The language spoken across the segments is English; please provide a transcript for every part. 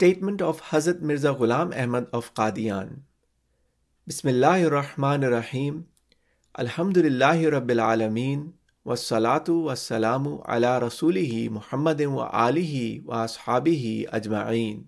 Statement of Hazrat Mirza Ghulam Ahmad of Qadian. Bismillahir Rahmanir Rahim. Alhamdulillahi Rabbil Alameen. Wassalatu wassalamu ala Rasulihi Muhammadin wa alihi wa ashabihi ajma'een.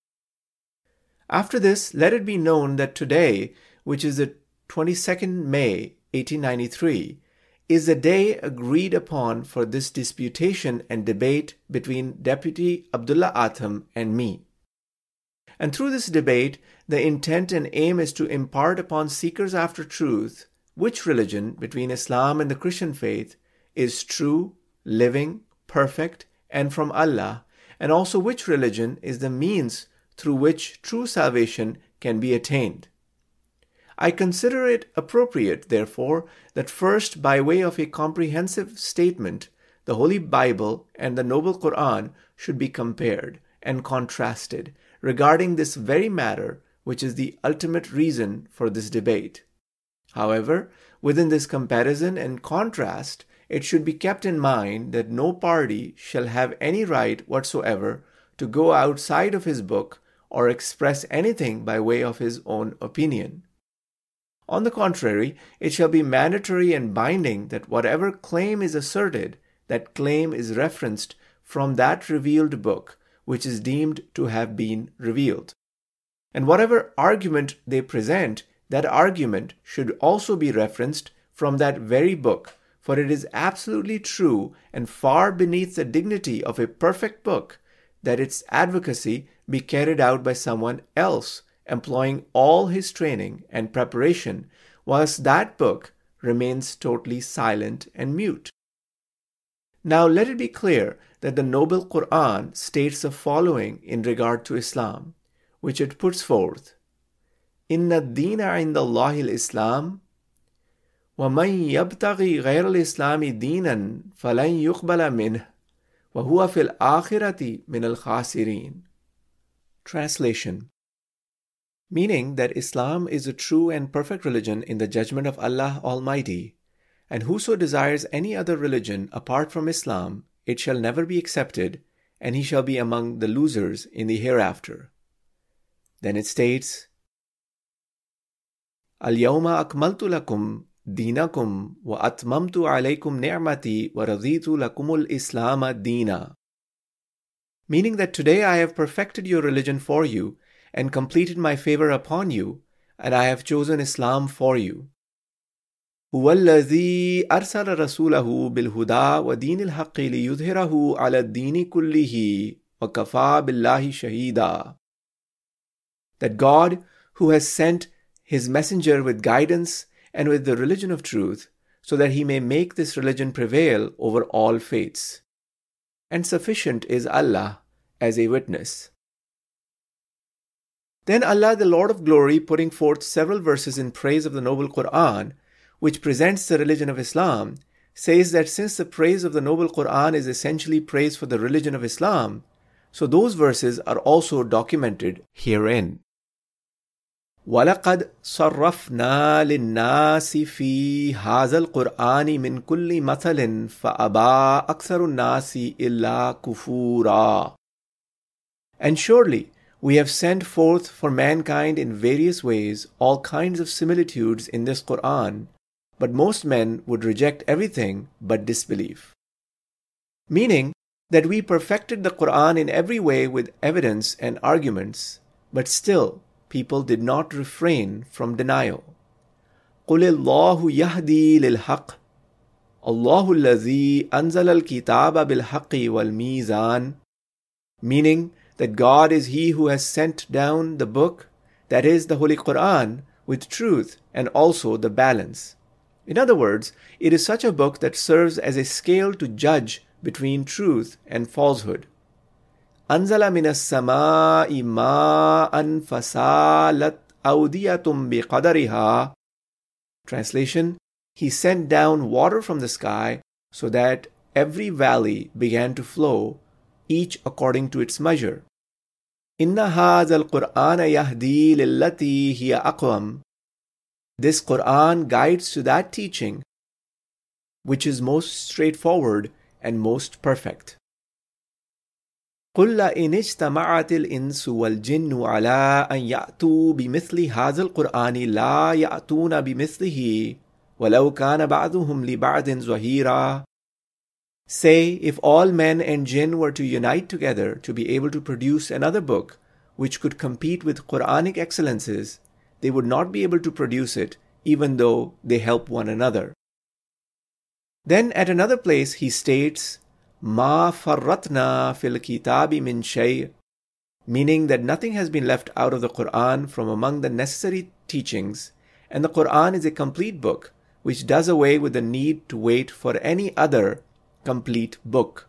After this, let it be known that today, which is the 22nd May 1893, is the day agreed upon for this disputation and debate between Deputy Abdullah Atham and me. And through this debate, the intent and aim is to impart upon seekers after truth which religion between Islam and the Christian faith is true, living, perfect, and from Allah, and also which religion is the means through which true salvation can be attained. I consider it appropriate, therefore, that first, by way of a comprehensive statement, the Holy Bible and the Noble Quran should be compared and contrasted regarding this very matter, which is the ultimate reason for this debate. However, within this comparison and contrast, it should be kept in mind that no party shall have any right whatsoever to go outside of his book or express anything by way of his own opinion. On the contrary, it shall be mandatory and binding that whatever claim is asserted, that claim is referenced from that revealed book which is deemed to have been revealed. And whatever argument they present, that argument should also be referenced from that very book, for it is absolutely true and far beneath the dignity of a perfect book that its advocacy be carried out by someone else, employing all his training and preparation, whilst that book remains totally silent and mute. Now let it be clear that the Noble Quran states the following in regard to Islam, which it puts forth: Inna ad-deena inda Allahi al-Islam, wa man yabtaghi ghayra al-Islami deenan falan yuqbala minh, wa huwa fil akhirati min al-khasirin. Translation: meaning that Islam is a true and perfect religion in the judgment of Allah Almighty, and whoso desires any other religion apart from Islam, it shall never be accepted, and he shall be among the losers in the hereafter. Then it states, Al-yawma akmaltu lakum deenakum wa atmamtu alaykum ni'mati wa raditu lakumul islama deena. Meaning that today I have perfected your religion for you and completed my favor upon you, and I have chosen Islam for you. هُوَ الَّذِي أَرْسَلَ رَسُولَهُ بِالْهُدَى وَدِينِ الْحَقِّ لِيُظْهِرَهُ عَلَى الدِّينِ كُلِّهِ وَكَفَى بِاللَّهِ شَهِيدًا. That God, who has sent His messenger with guidance and with the religion of truth, so that He may make this religion prevail over all faiths. And sufficient is Allah as a witness. Then Allah, the Lord of Glory, putting forth several verses in praise of the Noble Quran, which presents the religion of Islam, says that since the praise of the Noble Quran is essentially praise for the religion of Islam, so those verses are also documented herein. وَلَقَدْ صَرَّفْنَا لِلنَّاسِ فِي هَذَا الْقُرْآنِ مِنْ كُلِّ مَثَلٍ فَأَبَى أَكْثَرُ النَّاسِ إِلَّا كُفُورًا. And surely, we have sent forth for mankind in various ways all kinds of similitudes in this Quran, but most men would reject everything but disbelief. Meaning that we perfected the Quran in every way with evidence and arguments, but still people did not refrain from denial. قُلِ اللَّهُ يَهْدِي لِلْحَقِّ اللَّهُ الَّذِي أَنزَلَ الْكِتَابَ بِالْحَقِّ وَالْمِيزَانِ. Meaning that God is He who has sent down the book, that is the Holy Quran, with truth and also the balance. In other words, it is such a book that serves as a scale to judge between truth and falsehood. أَنزَلَ مِنَ السَّمَاءِ مَاءً فَسَالَتْ أَوْدِيَةٌ بِقَدَرِهَا. Translation: He sent down water from the sky so that every valley began to flow, each according to its measure. إِنَّ هَذَا الْقُرْآنَ يَهْدِي لِلَّتِي هِيَ أَقْوَمُ. This Quran guides to that teaching which is most straightforward and most perfect. قل إن اجتمعت الإنس والجن على أن يأتوا بمثل هذا القرآن لا يأتون بمثله ولو كان بعضهم لبعض ظهيرا. Say, if all men and jinn were to unite together to be able to produce another book which could compete with Quranic excellences, they would not be able to produce it even though they help one another. Then at another place he states, Ma farratna fil kitabi min shay, meaning that nothing has been left out of the Quran from among the necessary teachings, and the Quran is a complete book which does away with the need to wait for any other complete book.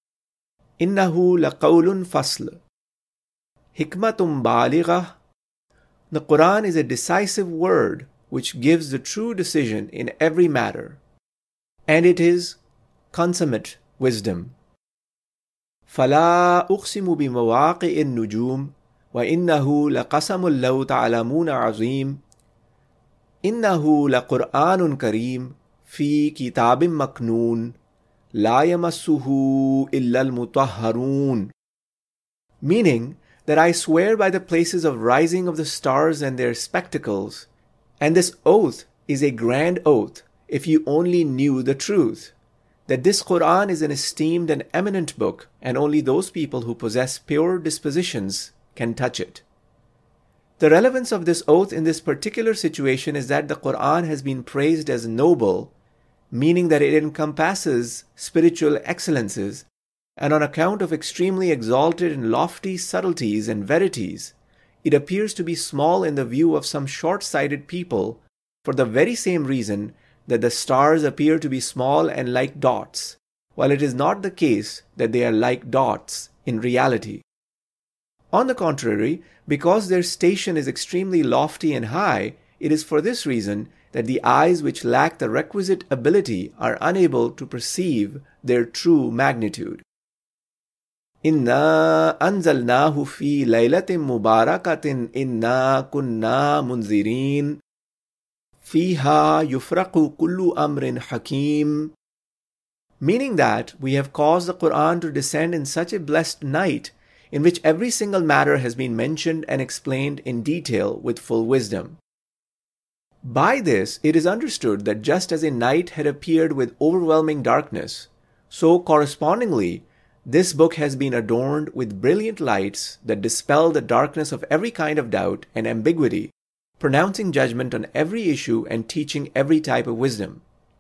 Innahu laqawlun fasl. Hikmatum balighah. The Quran is a decisive word which gives the true decision in every matter, and it is consummate wisdom. فَلَا أُقْسِمُ بِمَوَاقِعِ النُّجُومِ وَإِنَّهُ لَقَسَمٌ لَوْ تَعْلَمُونَ عَظِيمٌ إِنَّهُ لَقُرْآنٌ كَرِيمٌ فِي كِتَابٍ مَكْنُونٍ لَا يَمَسُّهُ إِلَّا الْمُطَهَّرُونَ. Meaning that I swear by the places of rising of the stars and their spectacles, and this oath is a grand oath if you only knew the truth, that this Quran is an esteemed and eminent book, and only those people who possess pure dispositions can touch it. The relevance of this oath in this particular situation is that the Quran has been praised as noble, meaning that it encompasses spiritual excellences, and on account of extremely exalted and lofty subtleties and verities, it appears to be small in the view of some short-sighted people for the very same reason that the stars appear to be small and like dots, while it is not the case that they are like dots in reality. On the contrary, because their station is extremely lofty and high, it is for this reason that the eyes which lack the requisite ability are unable to perceive their true magnitude. Inna anzalnahu fi laylatin mubarakatin inna kunna munzirin fiha yufraqu kullu amrin hakim. Meaning that we have caused the Quran to descend in such a blessed night in which every single matter has been mentioned and explained in detail with full wisdom. By this, it is understood that just as a night had appeared with overwhelming darkness, so correspondingly, this book has been adorned with brilliant lights that dispel the darkness of every kind of doubt and ambiguity, pronouncing judgment on every issue and teaching every type of wisdom.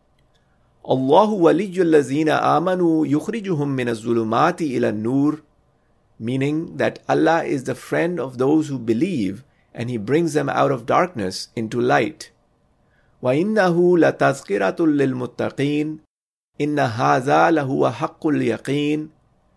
Allahu waliyyul lazina amanu yukhrijuhum min az-zulumati ila an-nur, meaning that Allah is the friend of those who believe and He brings them out of darkness into light. وَإِنَّهُ لَتَذْكِرَةٌ لِلْمُتَّقِينَ إِنَّ هَذَا لَهُوَ حَقُّ الْيَقِينِ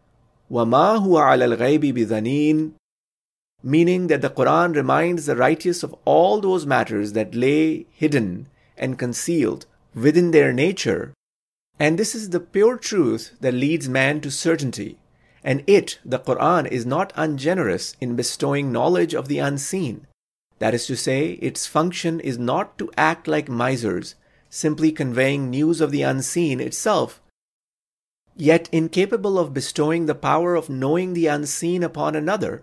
وَمَا هُوَ عَلَى الْغَيْبِ بِظَنِينٍ, meaning that the Quran reminds the righteous of all those matters that lay hidden and concealed within their nature, and this is the pure truth that leads man to certainty, and it, the Quran, is not ungenerous in bestowing knowledge of the unseen. That is to say, its function is not to act like misers, simply conveying news of the unseen itself, yet incapable of bestowing the power of knowing the unseen upon another.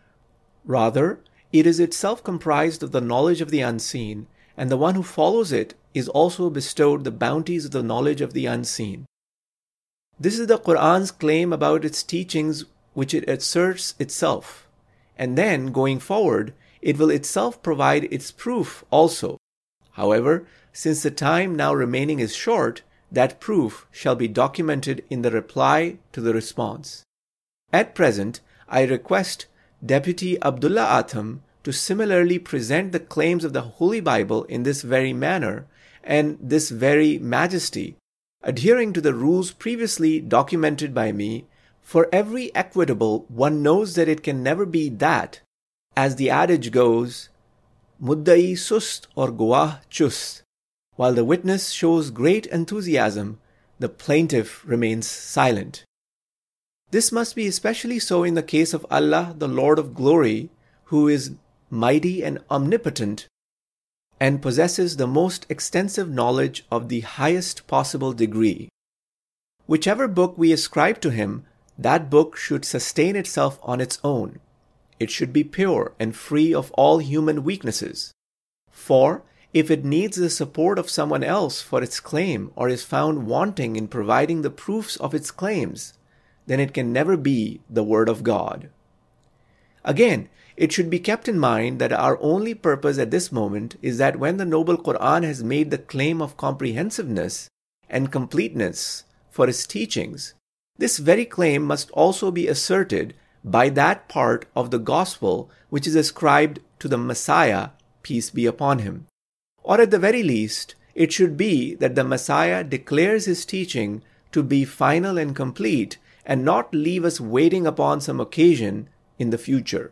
Rather, it is itself comprised of the knowledge of the unseen, and the one who follows it is also bestowed the bounties of the knowledge of the unseen. This is the Quran's claim about its teachings, which it asserts itself, and then, going forward, it will itself provide its proof also. However, since the time now remaining is short, that proof shall be documented in the reply to the response. At present, I request Deputy Abdullah Atham to similarly present the claims of the Holy Bible in this very manner and this very majesty, adhering to the rules previously documented by me. For every equitable, one knows that it can never be that, as the adage goes, Muddai sust or Gawah chust. While the witness shows great enthusiasm, the plaintiff remains silent. This must be especially so in the case of Allah, the Lord of Glory, who is mighty and omnipotent, and possesses the most extensive knowledge of the highest possible degree. Whichever book we ascribe to Him, that book should sustain itself on its own. It should be pure and free of all human weaknesses. For if it needs the support of someone else for its claim or is found wanting in providing the proofs of its claims, then it can never be the Word of God. Again, it should be kept in mind that our only purpose at this moment is that when the Noble Quran has made the claim of comprehensiveness and completeness for its teachings, this very claim must also be asserted by that part of the gospel which is ascribed to the Messiah, peace be upon him. Or at the very least, it should be that the Messiah declares his teaching to be final and complete and not leave us waiting upon some occasion in the future.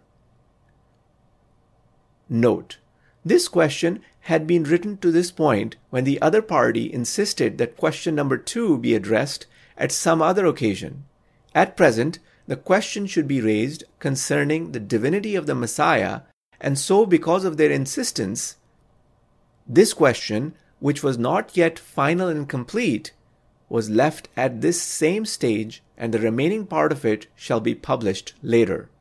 Note: this question had been written to this point when the other party insisted that question number 2 be addressed at some other occasion. At present, the question should be raised concerning the divinity of the Messiah, and so because of their insistence, this question, which was not yet final and complete, was left at this same stage, and the remaining part of it shall be published later.